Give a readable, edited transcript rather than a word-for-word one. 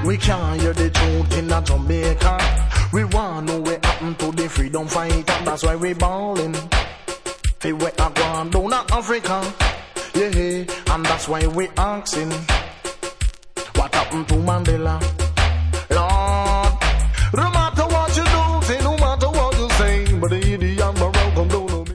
We can't hear the truth in a Jamaica. We want to know what happened to the freedom fighter. That's why we ballin'. Fi where I gone down to Africa. Yeah, and that's why we asking. What happened to Mandela?